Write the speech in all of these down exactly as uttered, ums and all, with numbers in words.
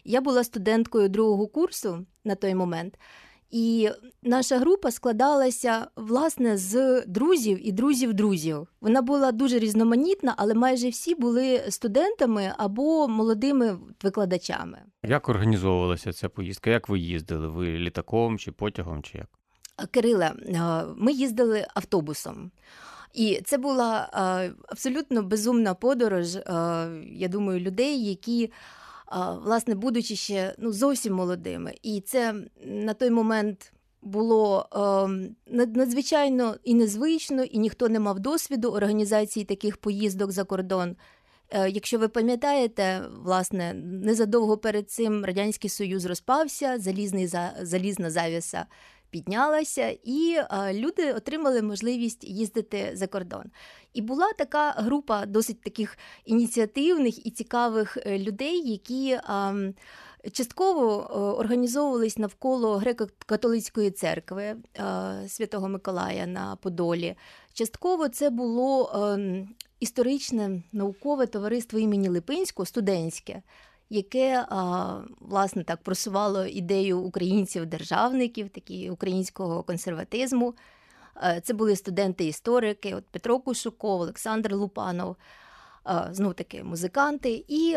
Я була студенткою другого курсу на той момент, і наша група складалася, власне, з друзів і друзів-друзів. Вона була дуже різноманітна, але майже всі були студентами або молодими викладачами. Як організовувалася ця поїздка? Як ви їздили? Ви літаком чи потягом, чи як? Кириле, ми їздили автобусом. І це була абсолютно безумна подорож, я думаю, людей, які, власне, будучи ще ну, зовсім молодими. І це на той момент було надзвичайно і незвично, і ніхто не мав досвіду організації таких поїздок за кордон. Якщо ви пам'ятаєте, власне, незадовго перед цим Радянський Союз розпався, залізний, залізна завіса піднялася, і а, люди отримали можливість їздити за кордон. І була така група досить таких ініціативних і цікавих людей, які а, частково а, організовувались навколо греко-католицької церкви а, Святого Миколая на Подолі. Частково це було а, історичне наукове товариство імені Липинського, студентське, яке, власне, так просувало ідею українців-державників, такі українського консерватизму. Це були студенти-історики, от Петро Кушуков, Олександр Лупанов, знов-таки музиканти. І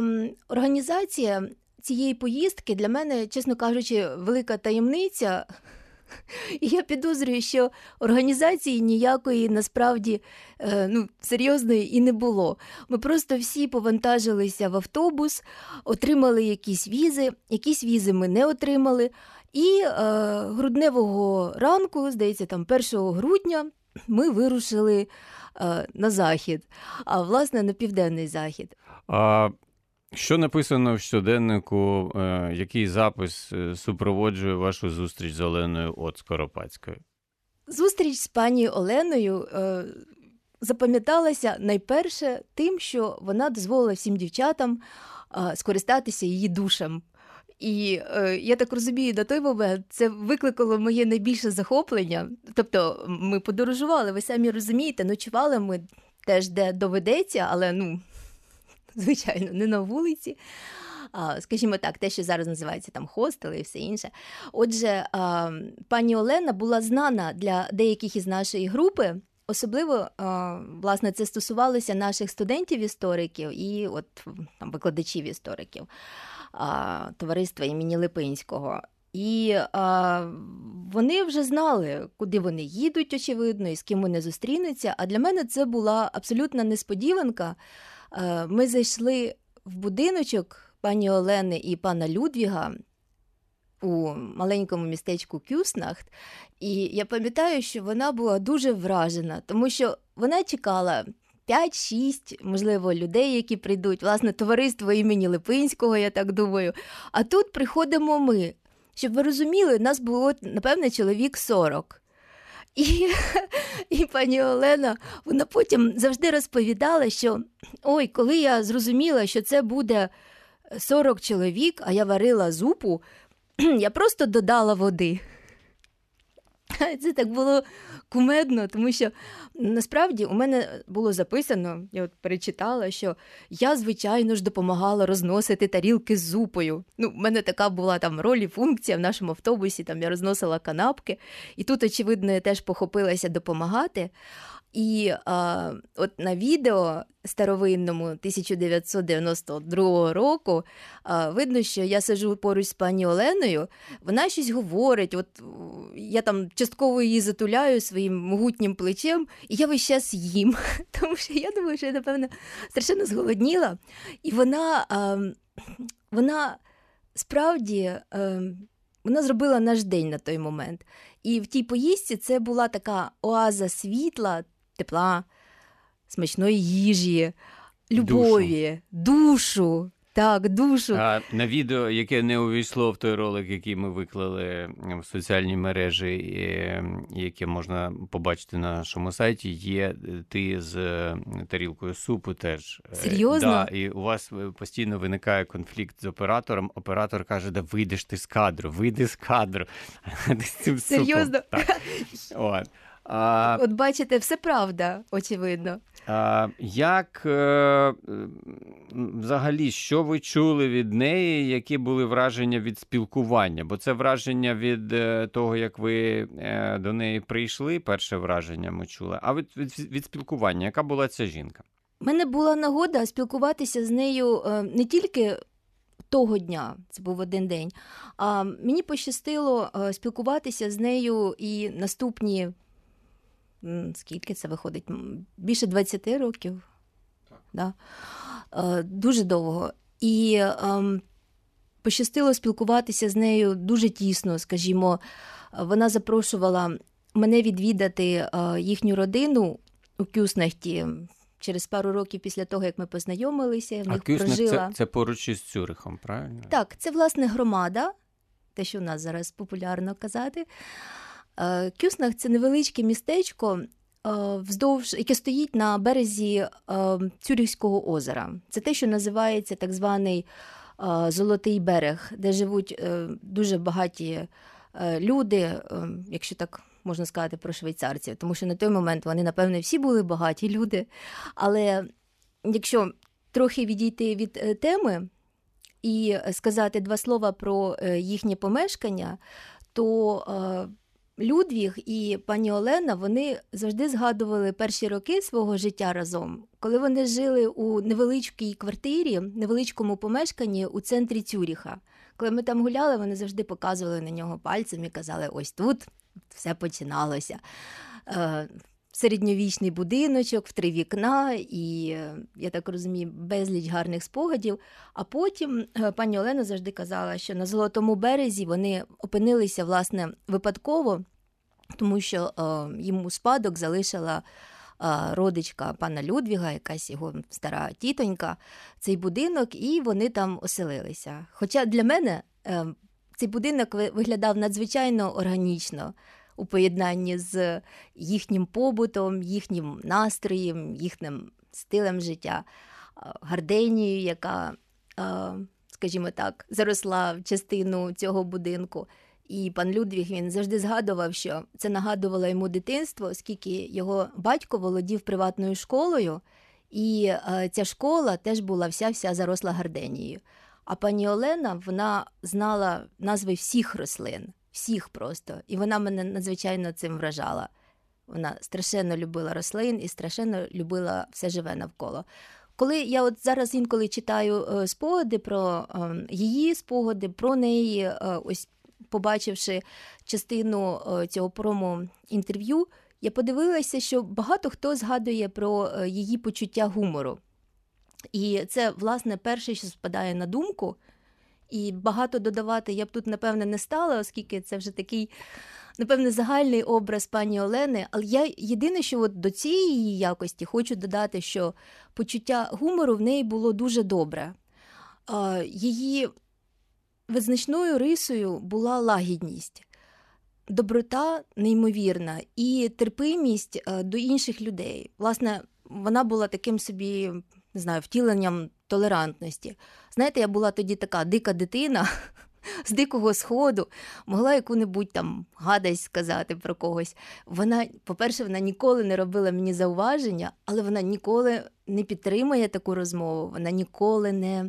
організація цієї поїздки для мене, чесно кажучи, велика таємниця. І я підозрюю, що організації ніякої, насправді, ну, серйозної і не було. Ми просто всі повантажилися в автобус, отримали якісь візи, якісь візи ми не отримали. І е, грудневого ранку, здається, там першого грудня, ми вирушили е, на захід, а, власне, на південний захід. А... Що написано в щоденнику, е, який запис супроводжує вашу зустріч з Оленою от Скоропадською? Зустріч з пані Оленою е, запам'яталася найперше тим, що вона дозволила всім дівчатам е, скористатися її душем. І е, я так розумію, на той момент це викликало моє найбільше захоплення. Тобто ми подорожували, ви самі розумієте, ночували ми теж де доведеться, але, ну, звичайно, не на вулиці. А, скажімо так, те, що зараз називається там хостели і все інше. Отже, а, пані Олена була знана для деяких із нашої групи, особливо, а, власне, це стосувалося наших студентів-істориків і от, там, викладачів-істориків а, товариства імені Липинського. І а, вони вже знали, куди вони їдуть, очевидно, і з ким вони зустрінуться. А для мене це була абсолютна несподіванка. Ми зайшли в будиночок пані Олени і пана Людвіга у маленькому містечку Кюснахт, і я пам'ятаю, що вона була дуже вражена, тому що вона чекала п'ять-шість, можливо, людей, які прийдуть, власне, товариство імені Липинського, я так думаю. А тут приходимо ми. Щоб ви розуміли, нас було, напевне, чоловік сорок. І, і пані Олена, вона потім завжди розповідала, що ой, коли я зрозуміла, що це буде сорок чоловік, а я варила зупу, я просто додала води. Це так було кумедно, тому що насправді у мене було записано, я от перечитала, що я, звичайно ж, допомагала розносити тарілки з зупою. Ну, в мене така була там роль і функція в нашому автобусі, там я розносила канапки, і тут, очевидно, я теж похопилася допомагати. І а, от на відео старовинному тисяча дев'ятсот дев'яносто другого року а, видно, що я сиджу поруч з пані Оленою, вона щось говорить, от я там частково її затуляю своїм могутнім плечем, і я весь час їм, тому що я думаю, що я, напевно, страшенно зголодніла. І вона, а, вона справді, а, вона зробила наш день на той момент. І в тій поїздці це була така оаза світла, тепла, смачної їжі, любові, душу. душу. Так, душу. А на відео, яке не увійшло в той ролик, який ми виклали в соціальні мережі, і яке можна побачити на нашому сайті, є ти з тарілкою супу теж. Серйозно? Да, і у вас постійно виникає конфлікт з оператором. Оператор каже, да вийдеш ти з кадру, вийди з кадру. Серйозно? Так. От. А, От бачите, все правда, очевидно. а, як е, взагалі, що ви чули від неї, які були враження від спілкування? Бо це враження від е, того, як ви е, до неї прийшли, перше враження ми чули, а від, від, від спілкування, яка була ця жінка? У мене була нагода спілкуватися з нею е, не тільки того дня, це був один день, а мені пощастило е, спілкуватися з нею і наступні, м, скільки це виходить, М, більше двадцять років. Да? Е, Дуже довго. І е, пощастило спілкуватися з нею дуже тісно, скажімо. Вона запрошувала мене відвідати е, їхню родину у Кюснахті через пару років після того, як ми познайомилися. Я в А них Кюснах прожила. це, це поруч із Цюрихом, правильно? Так, це, власне, громада, те, що у нас зараз популярно казати. Е, Кюснах – це невеличке містечко, е, вздовж, яке стоїть на березі е, Цюрихського озера. Це те, що називається так званий е, Золотий берег, де живуть е, дуже багаті е, люди, е, якщо так можна сказати про швейцарців, тому що на той момент вони, напевне, всі були багаті люди. Але якщо трохи відійти від е, теми і сказати два слова про е, їхнє помешкання, то е, Людвіг і пані Олена, вони завжди згадували перші роки свого життя разом, коли вони жили у невеличкій квартирі, невеличкому помешканні у центрі Цюріха. Коли ми там гуляли, вони завжди показували на нього пальцем і казали, ось тут все починалося. Е, середньовічний будиночок, в три вікна і, я так розумію, безліч гарних спогадів. А потім е, пані Олена завжди казала, що на Золотому березі вони опинилися, власне, випадково, тому що е, їм у спадок залишила е, родичка пана Людвіга, якась його стара тітонька, цей будинок, і вони там оселилися. Хоча для мене е, цей будинок виглядав надзвичайно органічно у поєднанні з їхнім побутом, їхнім настроєм, їхнім стилем життя, гарденією, яка, скажімо так, заросла в частину цього будинку. І пан Людвіг, він завжди згадував, що це нагадувало йому дитинство, оскільки його батько володів приватною школою, і ця школа теж була вся-вся заросла гарденією. А пані Олена, вона знала назви всіх рослин, всіх просто. І вона мене надзвичайно цим вражала. Вона страшенно любила рослин і страшенно любила все живе навколо. Коли я от зараз інколи читаю е, спогади про е, її спогади, про неї, е, ось побачивши частину е, цього промо-інтерв'ю, я подивилася, що багато хто згадує про е, її почуття гумору. І це, власне, перше, що спадає на думку. І багато додавати я б тут, напевне, не стала, оскільки це вже такий, напевне, загальний образ пані Олени. Але я єдине, що от до цієї її якості хочу додати, що почуття гумору в неї було дуже добре. Її визначною рисою була лагідність, доброта неймовірна і терпимість до інших людей. Власне, вона була таким собі, не знаю, втіленням толерантності. Знаєте, я була тоді така дика дитина з Дикого Сходу, могла яку-небудь там гадость сказати про когось. Вона, по-перше, вона ніколи не робила мені зауваження, але вона ніколи не підтримує таку розмову, вона ніколи не,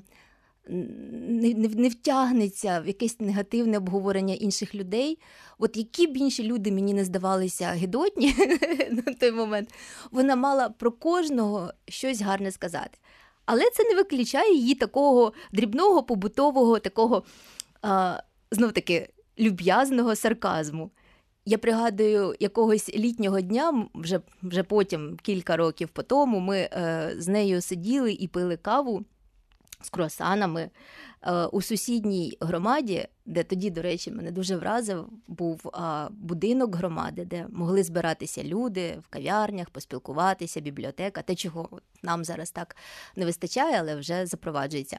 не, не, не втягнеться в якесь негативне обговорення інших людей. От які б інші люди мені не здавалися гидотні на той момент, вона мала про кожного щось гарне сказати. Але це не виключає її такого дрібного, побутового, такого, а, знов-таки, люб'язного сарказму. Я пригадую, якогось літнього дня, вже, вже потім, кілька років по тому, ми е, з нею сиділи і пили каву з круасанами е, у сусідній громаді, де тоді, до речі, мене дуже вразив, був е, будинок громади, де могли збиратися люди в кав'ярнях, поспілкуватися, бібліотека, те, чого нам зараз так не вистачає, але вже запроваджується.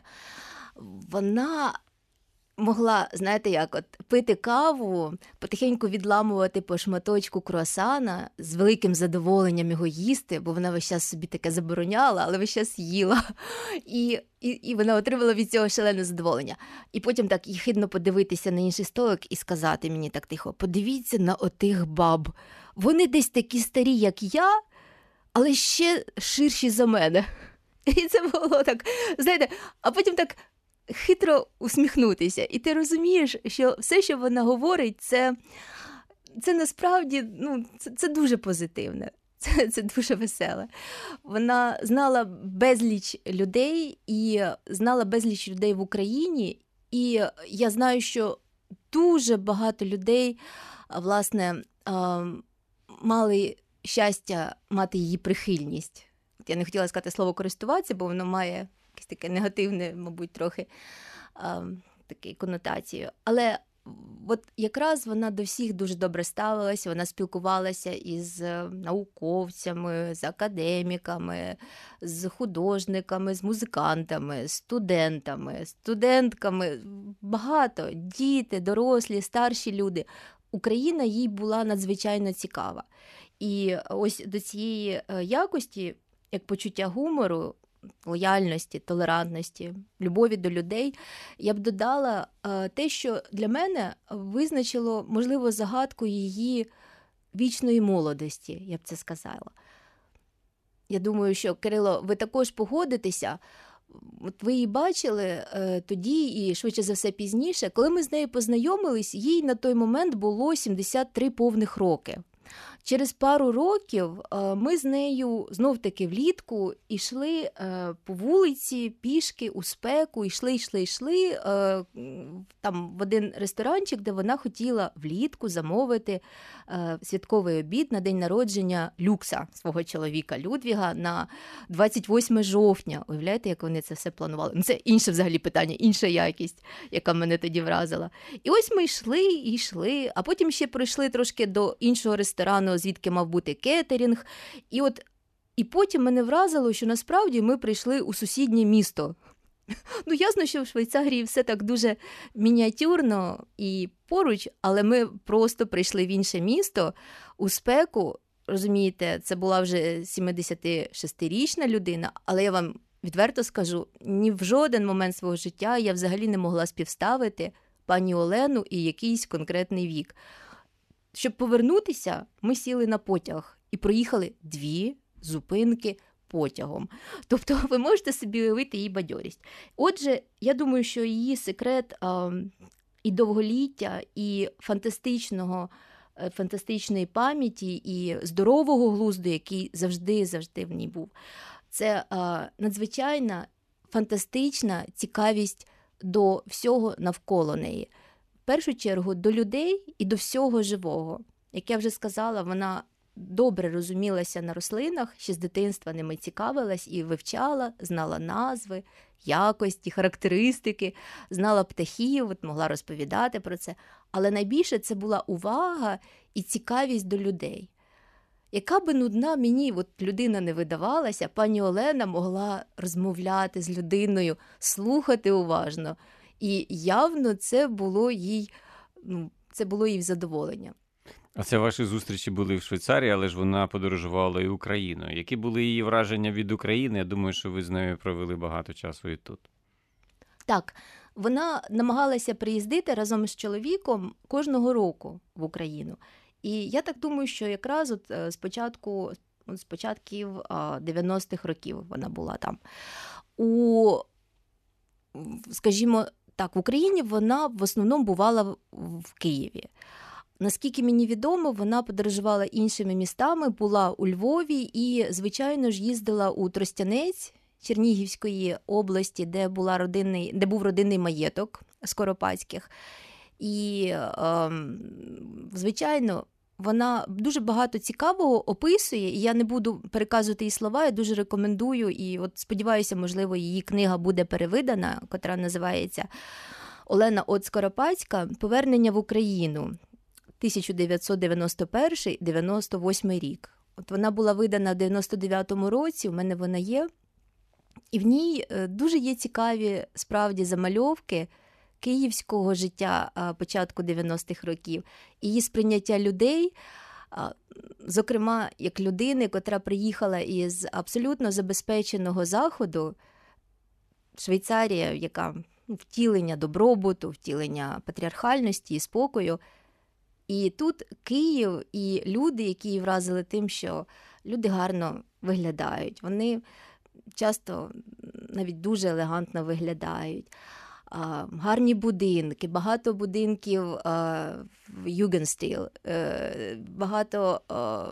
Вона могла, знаєте як, от пити каву, потихеньку відламувати по шматочку круасана, з великим задоволенням його їсти, бо вона весь час собі таке забороняла, але весь час їла. І, і, і вона отримала від цього шалене задоволення. І потім так єхидно подивитися на інший столик і сказати мені так тихо, подивіться на отих баб. вони десь такі старі, як я, але ще ширші за мене. І це було так, знаєте, а потім так хитро усміхнутися. І ти розумієш, що все, що вона говорить, це, це насправді, ну, це, це дуже позитивне. Це, це дуже веселе. Вона знала безліч людей і знала безліч людей в Україні. І я знаю, що дуже багато людей, власне, мали щастя мати її прихильність. Я не хотіла сказати слово «користуватися», бо воно має якесь таке негативне, мабуть, трохи таке конотацію. Але от якраз вона до всіх дуже добре ставилася, вона спілкувалася із науковцями, з академіками, з художниками, з музикантами, з студентами, студентками, багато, діти, дорослі, старші люди. Україна їй була надзвичайно цікава. І ось до цієї якості, як почуття гумору, лояльності, толерантності, любові до людей, я б додала те, що для мене визначило, можливо, загадку її вічної молодості, я б це сказала. Я думаю, що, Кирило, ви також погодитеся. От ви її бачили тоді і, швидше за все, пізніше. Коли ми з нею познайомились, їй на той момент було сімдесят три повних роки. Через пару років ми з нею знов-таки влітку йшли по вулиці, пішки, у спеку, йшли, йшли, йшли там в один ресторанчик, де вона хотіла влітку замовити святковий обід на день народження Люкса, свого чоловіка Людвіга, на двадцять восьме жовтня. Уявляєте, як вони це все планували? Ну, це інше взагалі питання, інша якість, яка мене тоді вразила. І ось ми йшли і йшли, а потім ще прийшли трошки до іншого ресторану, звідки мав бути кетерінг. І от і потім мене вразило, що насправді ми прийшли у сусіднє місто. Ну, ясно, що в Швейцарії все так дуже мініатюрно і поруч, але ми просто прийшли в інше місто у спеку. Розумієте, це була вже сімдесятишестирічна людина, але я вам відверто скажу, ні в жоден момент свого життя я взагалі не могла співставити пані Олену і якийсь конкретний вік. Щоб повернутися, ми сіли на потяг і проїхали дві зупинки потягом. Тобто ви можете собі уявити її бадьорість. Отже, я думаю, що її секрет а, і довголіття, і фантастичного, фантастичної пам'яті, і здорового глузду, який завжди-завжди в ній був, це а, надзвичайна, фантастична цікавість до всього навколо неї. В першу чергу до людей і до всього живого. Як я вже сказала, вона добре розумілася на рослинах, ще з дитинства ними цікавилась і вивчала, знала назви, якості, характеристики, знала птахів, от могла розповідати про це. Але найбільше це була увага і цікавість до людей. Яка би нудна мені от людина не видавалася, пані Олена могла розмовляти з людиною, слухати уважно. І явно це було їй, ну, це було їй в задоволення. А це ваші зустрічі були в Швейцарії, але ж вона подорожувала і Україною. Які були її враження від України? Я думаю, що ви з нею провели багато часу і тут. Так, вона намагалася приїздити разом з чоловіком кожного року в Україну. І я так думаю, що якраз от спочатку, з початків дев'яностих років вона була там. У, скажімо так, в Україні вона в основному бувала в Києві. Наскільки мені відомо, вона подорожувала іншими містами, була у Львові і, звичайно ж, їздила у Тростянець Чернігівської області, де, була родинний, де був родинний маєток Скоропадських. І, е, звичайно, вона дуже багато цікавого описує, і я не буду переказувати її слова, я дуже рекомендую, і от сподіваюся, можливо, її книга буде перевидана, котра називається «Олена от Скоропадська. Повернення в Україну. тисяча дев'ятсот дев'яносто перший - дев'яносто восьмий рік». От вона була видана в дев'яносто дев'ятому році, у мене вона є, і в ній дуже є цікаві, справді, замальовки київського життя початку дев'яностих років, і її сприйняття людей, зокрема, як людини, котра приїхала із абсолютно забезпеченого Заходу, Швейцарія, яка втілення добробуту, втілення патріархальності і спокою, І тут Київ і люди, які її вразили тим, що люди гарно виглядають. Вони часто навіть дуже елегантно виглядають. А, гарні будинки, багато будинків а, в югенстиль, е, багато, а,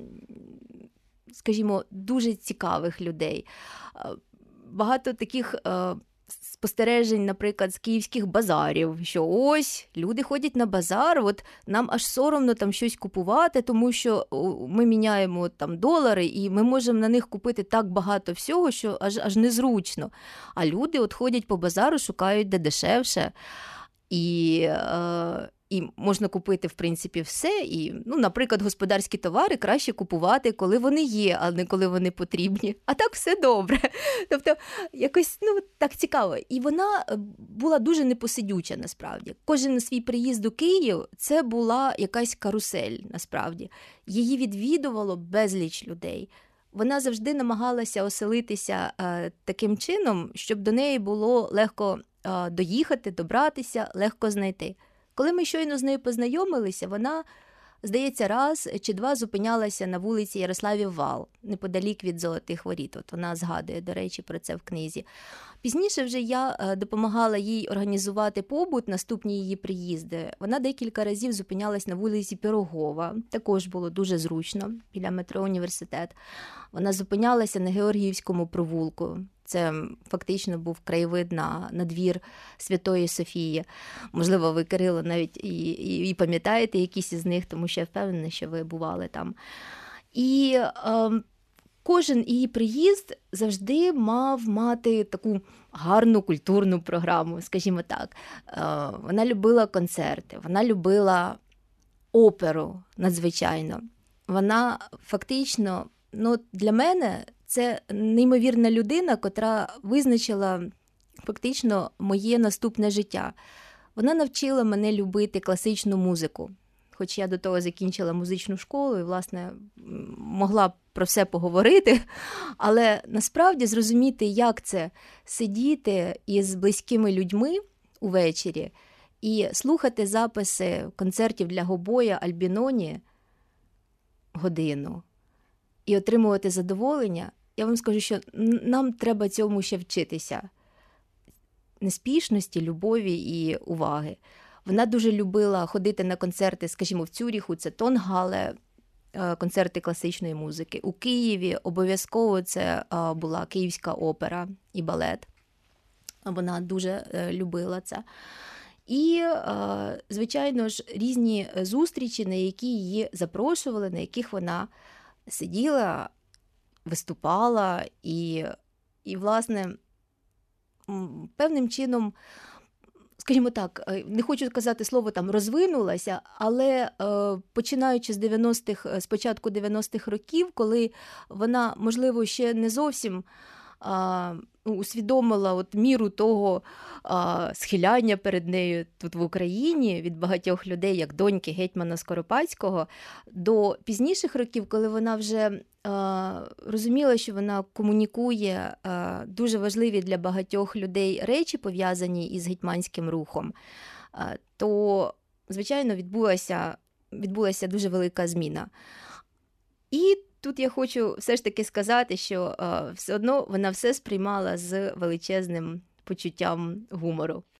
скажімо, дуже цікавих людей. А, багато таких а, спостережень, наприклад, з київських базарів, що ось, люди ходять на базар, от нам аж соромно там щось купувати, тому що ми міняємо там долари, і ми можемо на них купити так багато всього, що аж, аж незручно. А люди от ходять по базару, шукають де дешевше. І, е, і можна купити, в принципі, все. І, ну, наприклад, господарські товари краще купувати, коли вони є, а не коли вони потрібні. А так все добре. Тобто, якось, ну, так цікаво. І вона була дуже непосидюча, насправді. Кожен свій приїзд у Київ – це була якась карусель, насправді. Її відвідувало безліч людей. Вона завжди намагалася оселитися е, таким чином, щоб до неї було легко е, доїхати, добратися, легко знайти. Коли ми щойно з нею познайомилися, вона, здається, раз чи два зупинялася на вулиці Ярославів Вал, неподалік від Золотих Воріт. От вона згадує, до речі, про це в книзі. Пізніше вже я допомагала їй організувати побут, наступні її приїзди. Вона декілька разів зупинялась на вулиці Пирогова, також було дуже зручно, біля метро «Університет». Вона зупинялася на Георгіївському провулку. Це фактично був краєвид на, на двір Святої Софії. Можливо, ви, Кирило, навіть і, і, і пам'ятаєте якісь із них, тому що я впевнена, що ви бували там. І е, кожен її приїзд завжди мав мати таку гарну культурну програму, скажімо так. Е, вона любила концерти, вона любила оперу надзвичайно. Вона фактично, ну, для мене це неймовірна людина, котра визначила фактично моє наступне життя. Вона навчила мене любити класичну музику. Хоч я до того закінчила музичну школу і, власне, могла про все поговорити, але насправді зрозуміти, як це сидіти із близькими людьми увечері і слухати записи концертів для гобоя Альбіноні годину і отримувати задоволення, я вам скажу, що нам треба цьому ще вчитися. Неспішності, любові і уваги. Вона дуже любила ходити на концерти, скажімо, в Цюріху, це Тонгале, концерти класичної музики. У Києві обов'язково це була Київська опера і балет. Вона дуже любила це. І, звичайно ж, різні зустрічі, на які її запрошували, на яких вона сиділа, виступала і, і власне, певним чином, скажімо так, не хочу сказати слово там розвинулася, але е, починаючи з дев'яностих, з початку дев'яностих років, коли вона, можливо, ще не зовсім е, усвідомила от міру того е, схиляння перед нею тут в Україні від багатьох людей, як доньки гетьмана Скоропадського, до пізніших років, коли вона вже розуміла, що вона комунікує дуже важливі для багатьох людей речі, пов'язані із гетьманським рухом, то, звичайно, відбулася, відбулася дуже велика зміна. І тут я хочу все ж таки сказати, що все одно вона все сприймала з величезним почуттям гумору.